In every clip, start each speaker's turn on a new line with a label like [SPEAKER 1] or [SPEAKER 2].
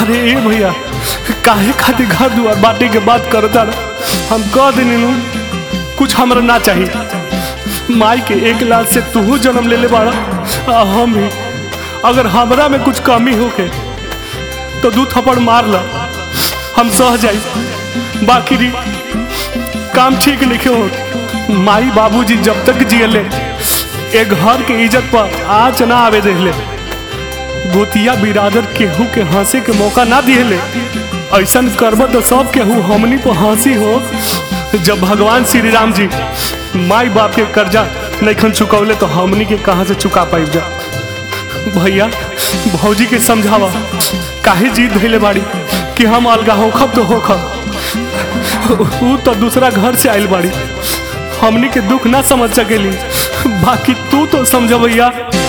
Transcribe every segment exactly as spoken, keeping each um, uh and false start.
[SPEAKER 1] अरे ए भैया काहे खातिर घर दुआर बाटे के बात करता रहा। हम कह देनी कुछ हमरा ना चाहिए। माई के एक लाख से तू जन्म ले ले बाड़ा आ हम ही अगर हमरा में कुछ कमी होके तो दू थप्पड़ मार ला हम सह जाई। बाकी री काम ठीक लिखे हो। माई बाबूजी जब तक जियले एक घर के इज्जत पर आँच ना आवे देले। गोतिया बिरादर केहू के हंसे के मौका ना दिले। ऐसा करब तो सब केहू हमनी पर हंसी हो। जब भगवान श्री राम जी माई बाप के कर्जा नहीं चुकौले तो हमनी के कहाँ से चुका पाई जा। भैया भौजी के समझावा काहे जीत धैले बाड़ी कि हम अलगा होखब तो होखब। ऊ तो दूसरा घर से आयल बाड़ी हमनी के दुख ना समझ सकेली। बाकी तू तो समझ भैया।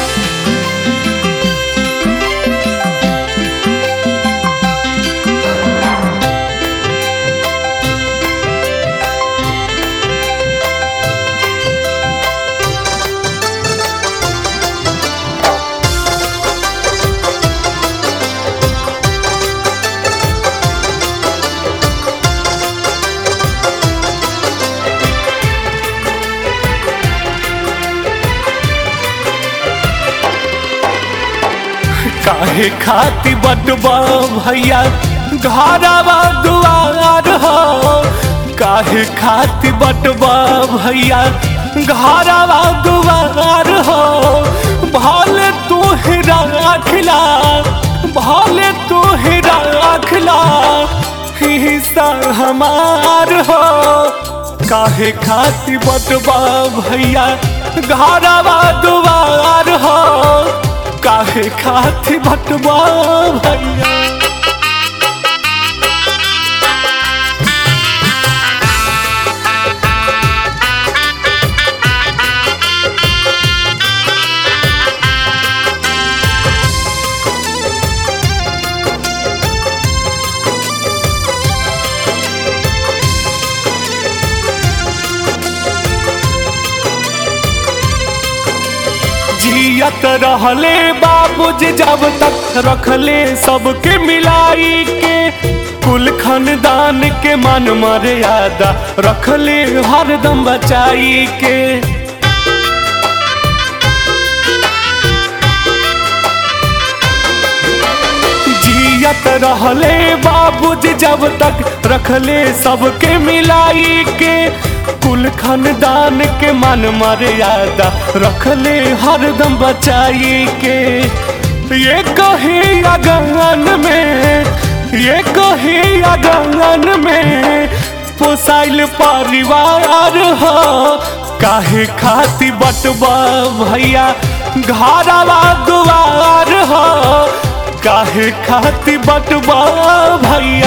[SPEAKER 1] काहे खाती बटवा भैया घरवा दुआर हो। काहे खाती बटवा भैया घरवा दुआर हो। भले तू ही राखला भले तू ही राखला हिस्सा हमार हो। काहे खाती बटवा भैया घरवा दुआर हो। काहे खाती बटवा भैया। जियत रहले बाबूजी जब तक रखले सबके मिलाई के। कुल खानदान के मान मर्यादा रखले हरदम बचाई के। जियत रहले बाबूजी जब तक रखले सबके मिलाई के। कुल खानदान के मान मर्यादा रखले हरदम बचाई के। ये कही अगन में ये कही अगन में पोसाइल परिवार हो। काहे खाती बटवा भैया घरवा दुआर हो। काहे खाती बटवा भैया।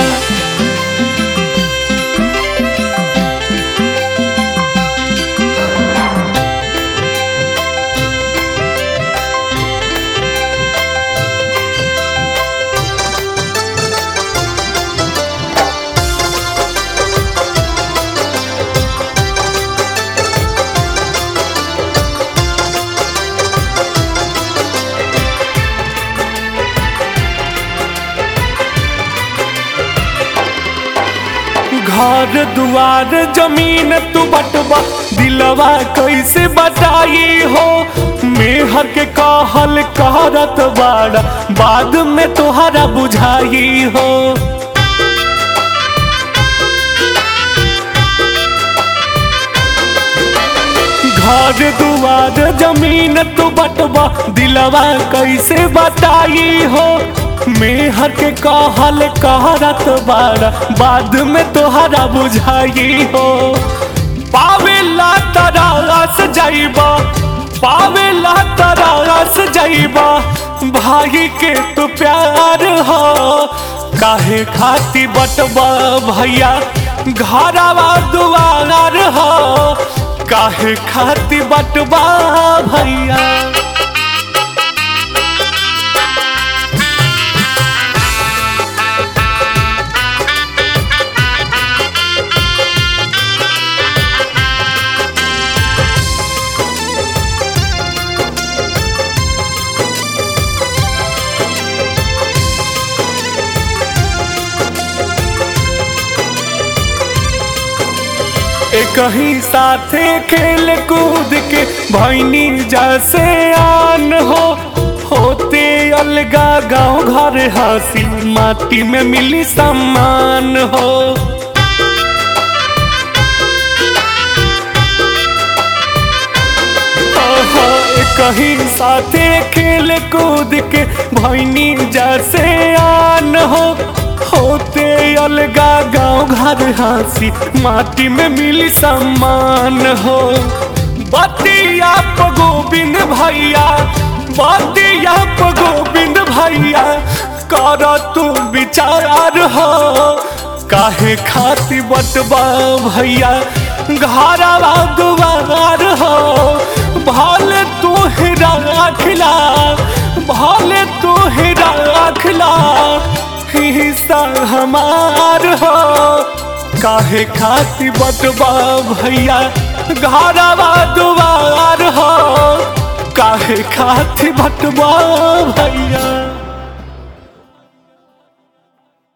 [SPEAKER 1] घर दुआर जमीन तू बटवा दिलवा कैसे बताई हो। मेहर के कहल करत बाड़ा बाद में तोहरा बुझाई हो। घर दुआर जमीन तू बटवा दिलवा कैसे बताई हो। मेहर के कहल कहरत बाड़ा बाद में तोहरा बुझाई हो। पावेला तरास जाइबा पावेला तरास जाइबा भाई के तो प्यार हो। काहे खाती बटवा भैया घरवा दुआर हो। काहे खाती बटवा भैया। कहीं साथे खेल कूद के भैनी जैसे आन हो होते अलगा गाँव घर हंसी माटी में मिली सम्मान हो। कहीं साथे खेल कूद के भैनी जैसे आन हो होते अलगा गाँव घर हंसी माटी में मिली सम्मान हो। बतिया प गोविंद भैया बतिया प गोविंद भैया कर तू विचार हो काहे खाती बटवा भैया घरवा दुआर हो भले तू ही राखला भले तू ही राखला हिस्सा हमार हो काहे खाती बटवा भैया घरवा दुआर हो काहे खाती बटवा भैया।